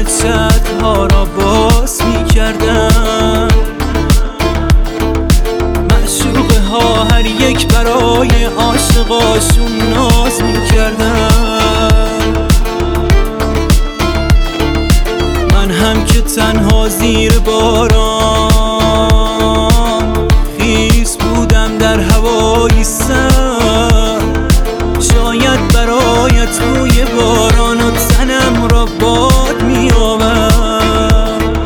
چترها را باز می‌کردن. معشوقه ها هر یک برای عاشقاشون ناز می‌کردن. من هم که تنها زیر باران خیس بودم در هوای سرد، شاید برای توی باران و تنم را باد می آورد.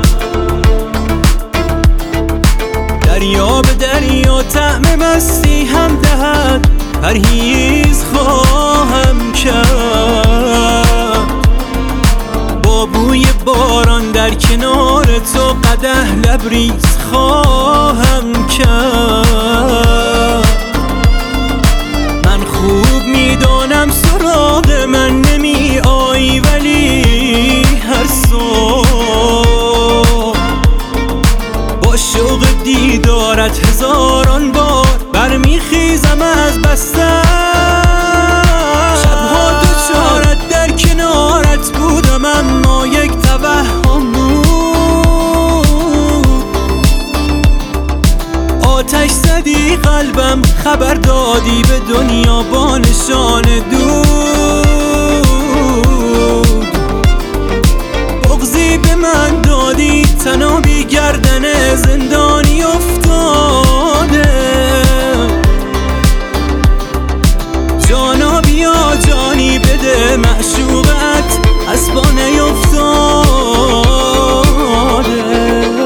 دریا به دریا طعم مستی هم دهد، پرهیز خواهم کرد. با بوی باران در کنار تو قدح لبریز خواهم کرد. من خوب میدانم سراغ من نمی آیی، ولی هر صبح با شوق دیدارت هزاران بار برمیخیزم از بستر. شبها دوچارت در کنارت بودم اما یک توهم بود. آتش زدی قلبم، خبر دادی به دنیا با نشان دود. بغضی به من دادی، تنابی گردن زندانی افتاده. جانا بیا جانی بده، معشوقت از پا نیفتاده.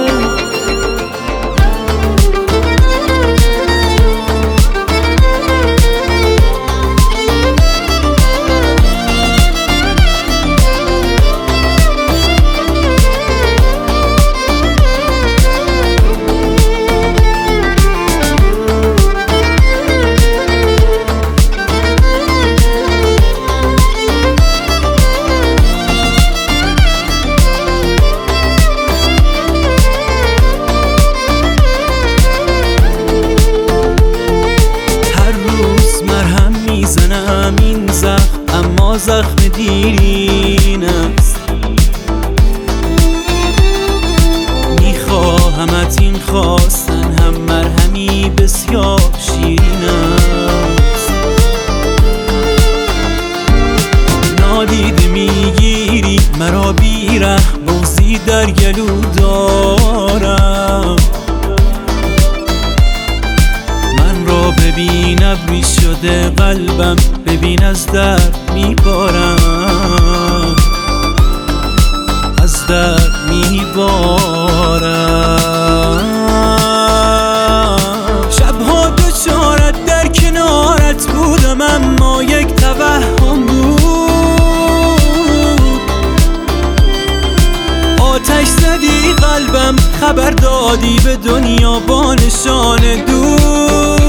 این زخم اما زخم دیرین است. میخواهمت، این خواستن هم مرهمی بسیار شیرین است. نادیده میگیری مرا بیره، بغضی در گلو دارم. ببین ابری شده قلبم، ببین از درد میبارم، از درد میبارم. شبها دوچارت در کنارت بودم اما یک توهم بود. آتش زدی قلبم، خبر دادی به دنیا با نشان دود.